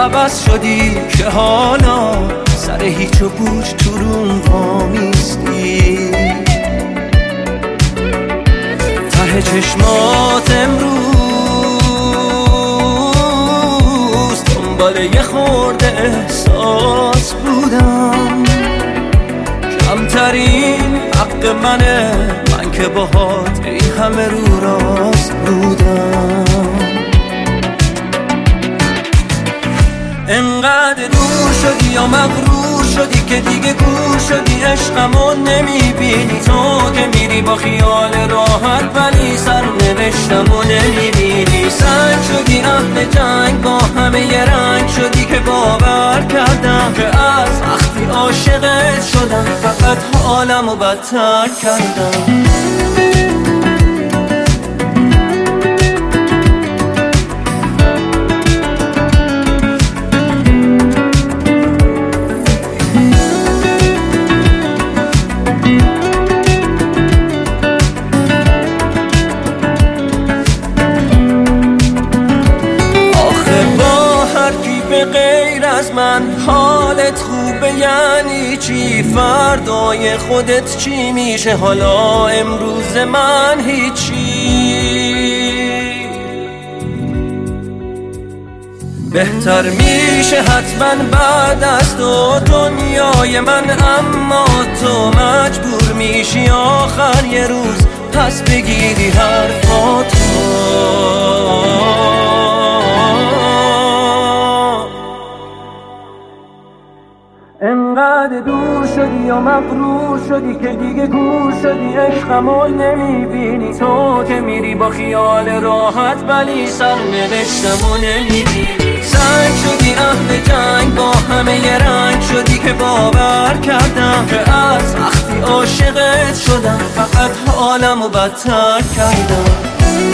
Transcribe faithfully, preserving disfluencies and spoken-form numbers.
عوض شدی که حالا سر هیچ و پوچ تو روم وامیستی. ته چشمات امروز دنبال یه خورده احساس بودم. کمترین حق منه، من که باهات این همه رو راست بودم. انقدر دور شدی یا مغرور شدی که دیگه گور شدی، عشقمو نمیبینی. تو که میری با خیال راحت ولی سرنوشتمو نمیبینی. سنگ شدی اهل جنگ، با همه یه رنگ شدی که باور کردم که از وقتی عاشقت شدم فقط حالمو بدتر کردم. غیر از من حالت خوبه یعنی چی؟ فردای خودت چی میشه؟ حالا امروز من هیچی. بهتر میشه حتما بعد از تو دنیای من، اما تو مجبور میشی آخر یه روز پس بگیری حرفاتو. انقدر دور شدی یا مغرور شدی که دیگه گور شدی، عشقمو نمیبینی. تو که میری با خیال راحت ولی سرنوشتمو نمیبینی. سنگ شدی اهل جنگ، با همه یه رنگ شدی که باور کردم که از وقتی عاشقت شدم فقط حالمو بدتر کردم.